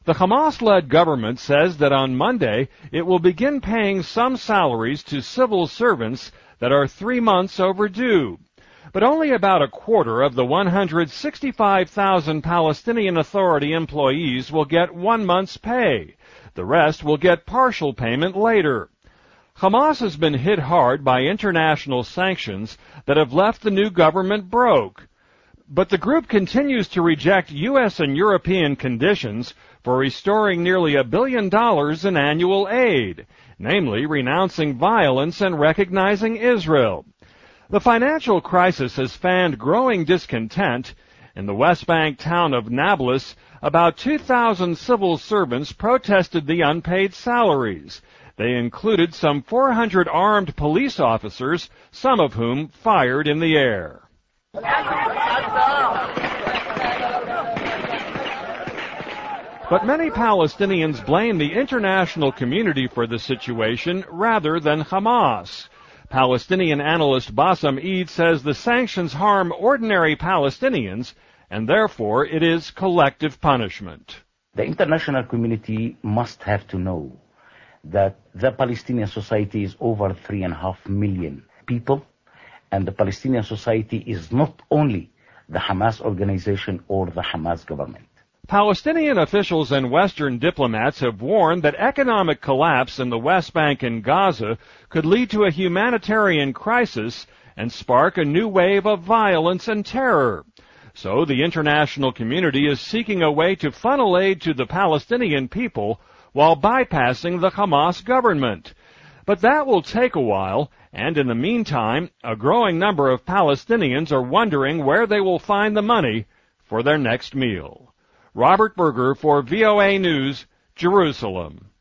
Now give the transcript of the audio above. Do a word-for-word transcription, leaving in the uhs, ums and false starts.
The Hamas-led government says that on Monday it will begin paying some salaries to civil servants that are three months overdue. But only about a quarter of the one hundred sixty-five thousand Palestinian Authority employees will get one month's pay. The rest will get partial payment later. Hamas has been hit hard by international sanctions that have left the new government broke. But the group continues to reject U S and European conditions for restoring nearly a billion dollars in annual aid, namely renouncing violence and recognizing Israel. The financial crisis has fanned growing discontent. In the West Bank town of Nablus, about two thousand civil servants protested the unpaid salaries. They included some four hundred armed police officers, some of whom fired in the air. But many Palestinians blame the international community for the situation rather than Hamas. Palestinian analyst Bassam Eid says the sanctions harm ordinary Palestinians, and therefore it is collective punishment. The international community must have to know that the Palestinian society is over three and a half million people, and the Palestinian society is not only the Hamas organization or the Hamas government. Palestinian officials and Western diplomats have warned that economic collapse in the West Bank and Gaza could lead to a humanitarian crisis and spark a new wave of violence and terror. So the international community is seeking a way to funnel aid to the Palestinian people while bypassing the Hamas government. But that will take a while, and in the meantime, a growing number of Palestinians are wondering where they will find the money for their next meal. Robert Berger for V O A News, Jerusalem.